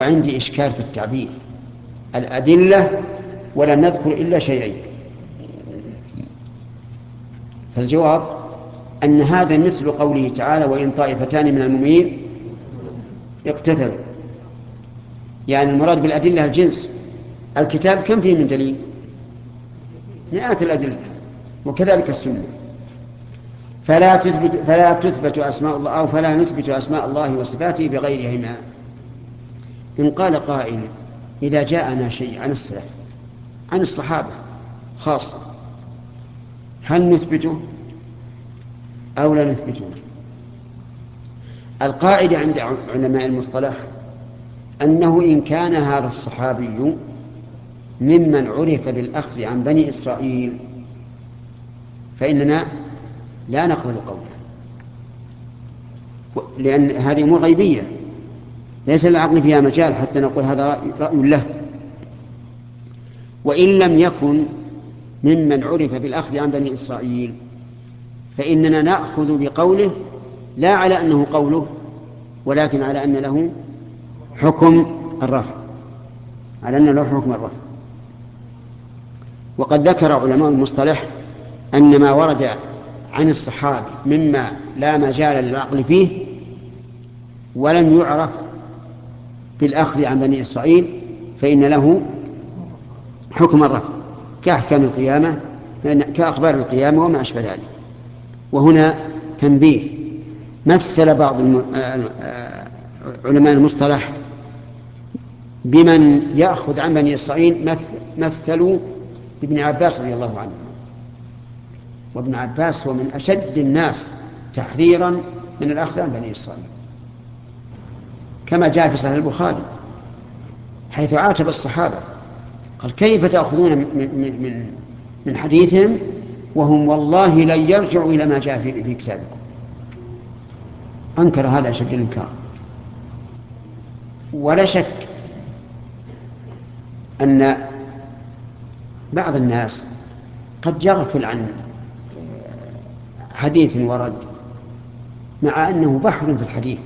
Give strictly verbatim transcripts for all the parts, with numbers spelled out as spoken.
عندي إشكال في التعبير، الأدلة ولم نذكر إلا شيئين. فالجواب أن هذا مثل قوله تعالى: وإن طائفتان من المؤمنين اقتتلوا، يعني المراد بالأدلة الجنس. الكتاب كم فيه من دليل؟ مئات الأدلة، وكذلك السنة. فلا تثبت, فلا تثبت أسماء الله أو فلا نثبت أسماء الله وصفاته بغيرهما. إن قال قائل: إذا جاءنا شيء عن السلف عن الصحابة خاصة هل نثبته أو لا نثبته؟ القاعدة عند علماء المصطلح أنه إن كان هذا الصحابي ممن عرف بالأخذ عن بني إسرائيل فإننا لا نقبل قوله، لأن هذه أمور غيبية ليس للعقل فيها مجال حتى نقول هذا رأي له. وإن لم يكن ممن عرف بالأخذ عن بني إسرائيل فإننا نأخذ بقوله لا على أنه قوله، ولكن على أن له حكم الرفع، على أن له حكم الرفع. وقد ذكر علماء المصطلح أن ما ورد عن الصحابة مما لا مجال للعقل فيه ولم يعرف بالأخذ عن بني إسرائيل فإن له حكم الرفع، كأحكام القيامة، كأخبار القيامة وما أشبه ذلك. وهنا تنبيه: مثل بعض علماء المصطلح بمن يأخذ عن بني إسرائيل، مثلوا بابن عباس رضي الله عنه، وابن عباس هو من أشد الناس تحذيرا من الأخذ عن بني إسرائيل، كما جاء في صحيح البخاري حيث عاتب الصحابة قال: كيف تأخذون من, من, من حديثهم وهم والله لن يرجعوا إلى ما جاء في, في كتابكم. أنكر هذا أشد الإنكار. ولا شك أن بعض الناس قد يغفل عن حديث ورد مع أنه بحر في الحديث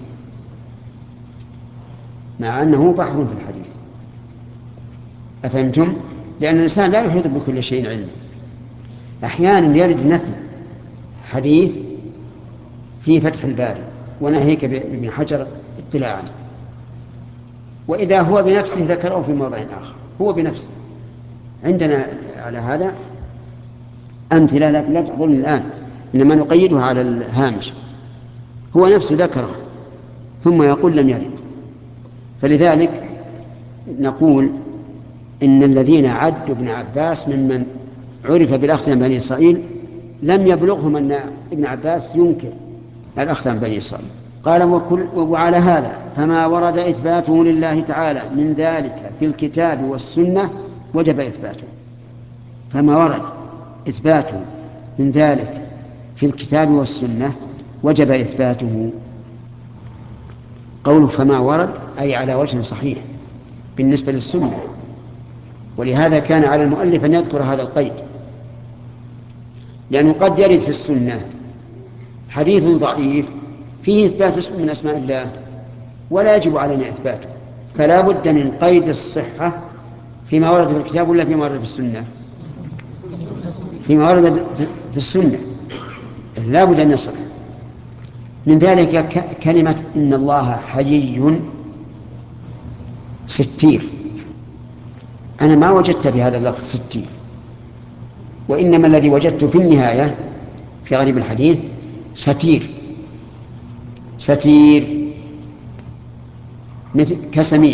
مع أنه بحر في الحديث أفهمتم؟ لأن الإنسان لا يحيط بكل شيء علما. أحيانا يرد نفي حديث في فتح الباري وناهيك بابن حجر اطلاعا، وإذا هو بنفسه ذكره في موضع آخر، هو بنفسه. عندنا على هذا أمثلة لكن لا تحضرني الآن، إنما نقيدها على الهامش. هو نفسه ذكره ثم يقول لم يرد. فلذلك نقول إن الذين عدوا ابن عباس ممن عرف بالأخذ عن بني إسرائيل لم يبلغهم أن ابن عباس ينكر الأخذ عن بني إسرائيل. قال: وكل وعلى هذا فما ورد إثباته لله تعالى من ذلك في الكتاب والسنة وجب إثباته. فما ورد إثباته من ذلك في الكتاب والسنة وجب إثباته. قوله فما ورد أي على وجه صحيح بالنسبة للسنة، ولهذا كان على المؤلف أن يذكر هذا القيد، لأنه قد يرد في السنة حديث ضعيف فيه إثبات اسم من أسماء الله ولا يجب علينا إثباته، فلا بد من قيد الصحة فيما ورد في الكتاب ولا فيما ورد في السنة. فيما ورد في السنة لا بد أن يصح. من ذلك كلمة إن الله حيي ستير، أنا ما وجدت بهذا اللفظ ستير، وإنما الذي وجدت في النهاية في غريب الحديث ستير ستير مثل كسميع.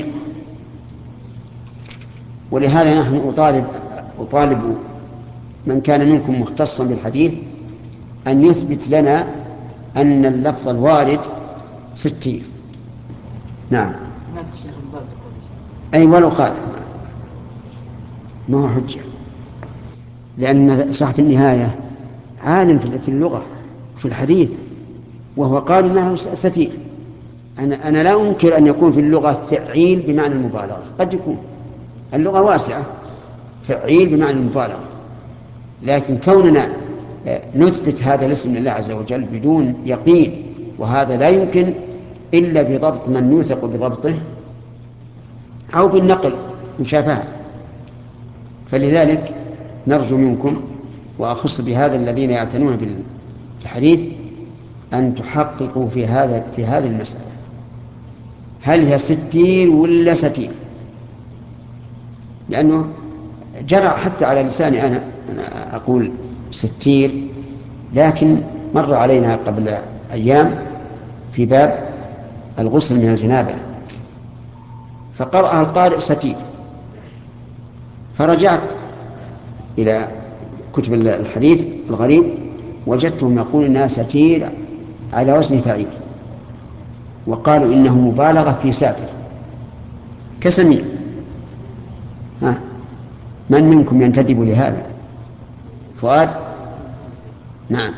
ولهذا نحن أطالب, أطالب من كان منكم مختصا بالحديث أن يثبت لنا أن اللفظ الوارد ستير. نعم. سمعت الشيخ الباز أي ولو قال ما هو حجة، لأن صاحب النهاية عالم في اللغة في الحديث وهو قال إنه ستير. أنا, أنا لا أنكر أن يكون في اللغة فعيل بمعنى المبالغة، قد يكون اللغة واسعة فعيل بمعنى المبالغة، لكن كوننا نثبت هذا الاسم لله عز وجل بدون يقين، وهذا لا يمكن إلا بضبط من يوثق بضبطه، أو بالنقل مشافهة. فلذلك نرجو منكم، وأخص بهذا الذين يعتنون بالحديث، أن تحققوا في هذا في هذه المسألة، هل هي ستير ولا ستير؟ لأنه جرى حتى على لساني أنا, أنا أقول ستير، لكن مر علينا قبل أيام في باب الغسل من الجنابة فقرأها القارئ ستير، فرجعت إلى كتب الحديث الغريب وجدتهم يقول إنها ستير على وزن فعيل، وقالوا إنه مبالغة في ساتر كسميع. ها، من منكم ينتدب لهذا؟ فؤاد؟ نعم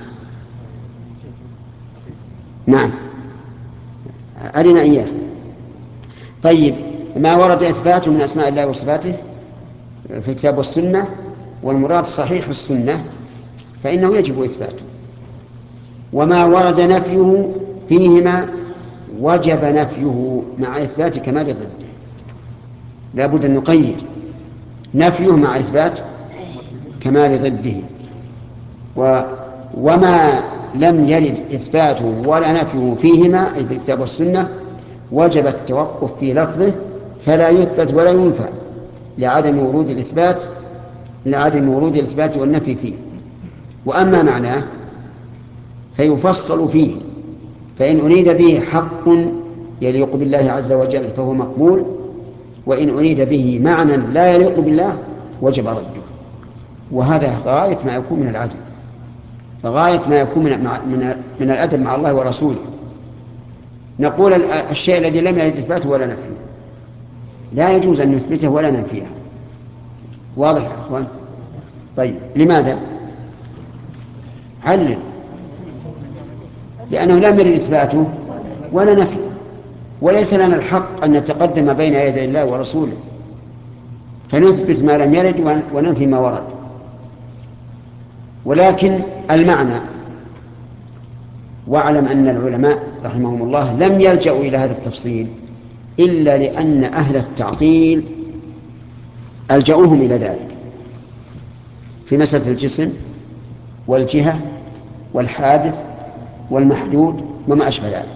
نعم، أرنا إياه. طيب، ما ورد إثباته من أسماء الله وصفاته في الكتاب والسنة، والمراد صحيح السنة، فإنه يجب إثباته. وما ورد نفيه فيهما وجب نفيه مع إثبات كمال ضده. لا بد أن نقيد نفيه مع إثبات كمال ضده. و وما لم يرد إثباته ولا نفيه فيهما أي في الكتاب والسنة وجب التوقف في لفظه، فلا يثبت ولا ينفع لعدم ورود الإثبات لعدم ورود الإثبات والنفي فيه. وأما معناه فيفصل فيه، فإن أريد به حق يليق بالله عز وجل فهو مقبول، وإن أريد به معنى لا يليق بالله وجب رده. وهذا غاية ما يكون من العدل، غاية ما يكون من, من, من الأدب مع الله ورسوله. نقول الشيء الذي لم يرد إثباته ولا نفيه لا يجوز أن نثبته ولا ننفيه. واضح يا أخوان؟ طيب، لماذا؟ علل. لأنه لم يرد إثباته ولا نفيه، وليس لنا الحق أن نتقدم بين يدي الله ورسوله فنثبت ما لم يرد وننفي ما ورد. ولكن المعنى، واعلم أن العلماء رحمهم الله لم يلجأوا إلى هذا التفصيل إلا لأن أهل التعطيل ألجأوهم إلى ذلك في مسألة الجسم والجهة والحادث والمحدود وما أشبه ذلك،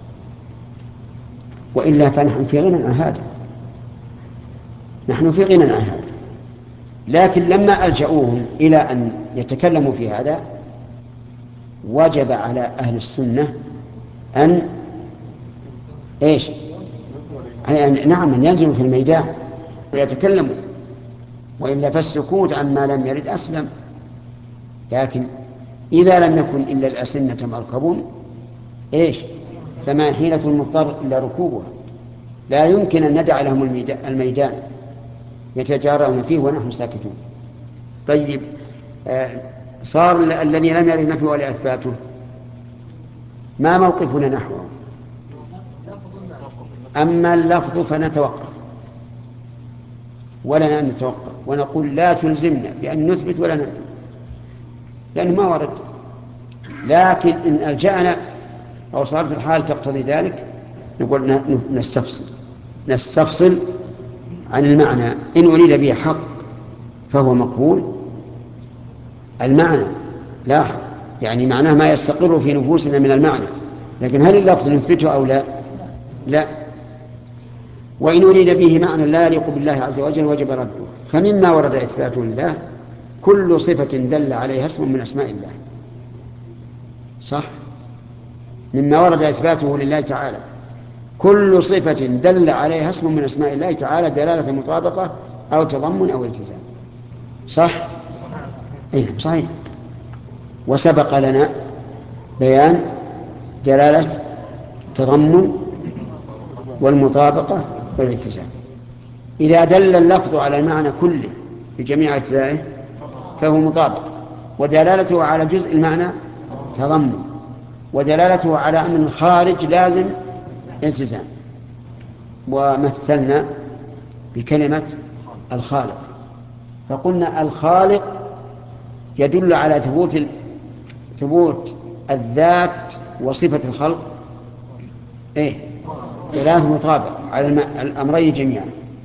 وإلا فنحن في غنى عن هذا، نحن في غنى عن هذا. لكن لما ألجأوهم إلى أن يتكلموا في هذا وجب على أهل السنة أن إيش؟ يعني نعم، أن ينزلوا في الميدان ويتكلموا، وإلا فالسكوت عما لم يرد أسلم. لكن إذا لم يكن إلا الأسنة مركب إيش؟ فما حيلة المضطر إلا ركوبها. لا يمكن أن ندع لهم الميدان يتجارون فيه ونحن ساكتون. طيب، آه صار الذي لم يرد نفيه ولا إثباته، ما موقفنا نحوه؟ أما اللفظ فنتوقف، ولنا أن نتوقف ونقول لا تلزمنا بأن نثبت ولا نثبت لأنه ما ورد. لكن إن ألجأنا أو صارت الحال تقتضي ذلك نقول نستفصل نستفصل عن المعنى. إن أريد به حق فهو مقبول المعنى، لاحظ، يعني معناه ما يستقر في نفوسنا من المعنى، لكن هل اللفظ نثبته أو لا؟ لا. وإن أريد به معنى لا يليق بالله عز وجل وجب رده. فمما ورد إثباته لله كل صفة دل عليها اسم من أسماء الله، صح؟ مما ورد إثباته لله تعالى كل صفة دل عليها اسم من أسماء الله تعالى دلالة مطابقة أو تضمن أو التزام، صح؟ إيه صحيح. وسبق لنا بيان دلالة تضمن والمطابقة والالتزام. إذا دل اللفظ على المعنى كله بجميع أجزائه فهو مطابق، ودلالته على جزء المعنى تضمن، ودلالته على أمر خارج لازم التزام. ومثلنا بكلمة الخالق، فقلنا الخالق يدل على ثبوت ثبوت الذات وصفة الخلق إيه؟ دلالة مطابق على الأمرين جميعا.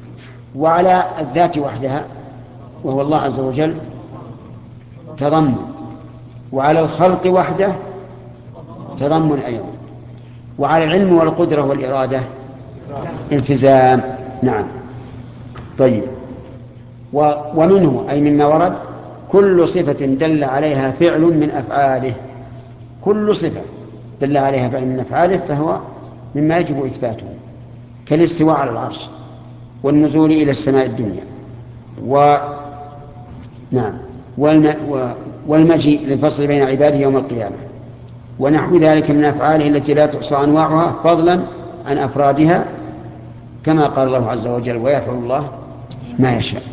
وعلى الذات وحدها وهو الله عز وجل تضمن، وعلى الخلق وحده تضمن أيضا، وعلى العلم والقدرة والإرادة التزام. نعم. طيب. ومنه أي مما ورد كل صفة دل عليها فعل من أفعاله، كل صفة دل عليها فعل من أفعاله فهو مما يجب إثباته، كالاستواء على العرش والنزول إلى السماء الدنيا و نعم والم... والمجيء للفصل بين عباده يوم القيامة ونحو ذلك من أفعاله التي لا تحصى أنواعها فضلا عن أفرادها، كما قال الله عز وجل: ويفعل الله ما يشاء.